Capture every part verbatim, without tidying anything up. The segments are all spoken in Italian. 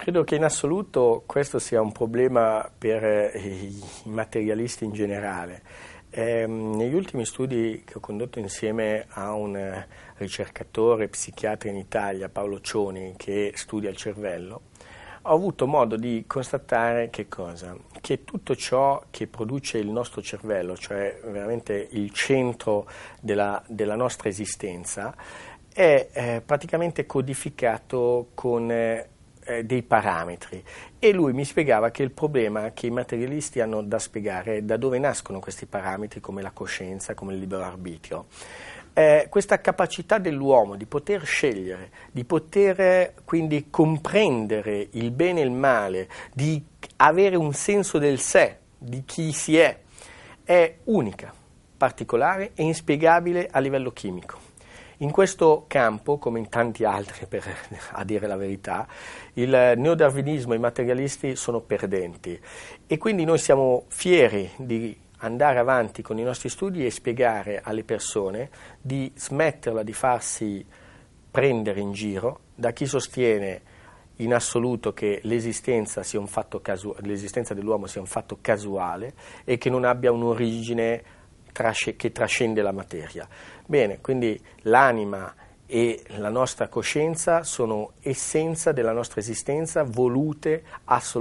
Credo che in assoluto questo sia un problema per eh, i materialisti in generale. Eh, negli ultimi studi che ho condotto insieme a un eh, ricercatore psichiatra in Italia, Paolo Cioni, che studia il cervello, ho avuto modo di constatare che cosa? Che tutto ciò che produce il nostro cervello, cioè veramente il centro della, della nostra esistenza, è eh, praticamente codificato con eh, dei parametri, e lui mi spiegava che il problema che i materialisti hanno da spiegare è da dove nascono questi parametri, come la coscienza, come il libero arbitrio. Eh, questa capacità dell'uomo di poter scegliere, di poter quindi comprendere il bene e il male, di avere un senso del sé, di chi si è, è unica, particolare e inspiegabile a livello chimico. In questo campo, come in tanti altri, per, a dire la verità, il neodarwinismo e i materialisti sono perdenti, e quindi noi siamo fieri di andare avanti con i nostri studi e spiegare alle persone di smetterla di farsi prendere in giro da chi sostiene in assoluto che l'esistenza sia un fatto casu- l'esistenza dell'uomo sia un fatto casuale e che non abbia un'origine trasce- che trascende la materia. Bene, quindi l'anima e la nostra coscienza sono essenza della nostra esistenza, volute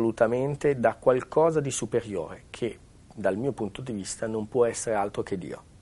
assolutamente da qualcosa di superiore, che dal mio punto di vista non può essere altro che Dio.